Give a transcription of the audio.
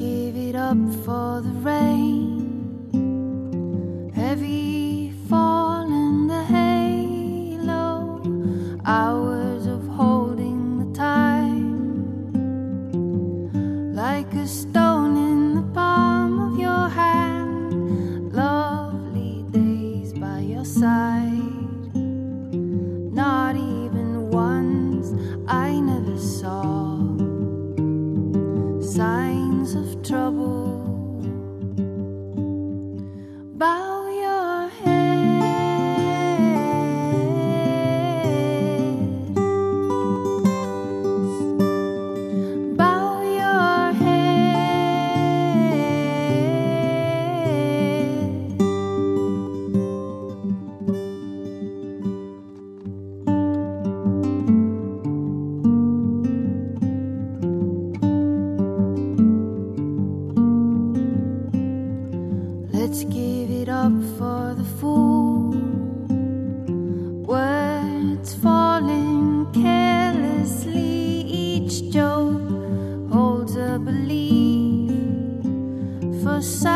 give it up for the rain. Heavy fall in the halo, hours of holding the time, like a stone in the palm of your hand. Lovely days by your side, not even once I never saw signs of trouble. Bow your head, bow your head. Let's give it up for the fool. Words falling carelessly. Each joke holds a belief for silence.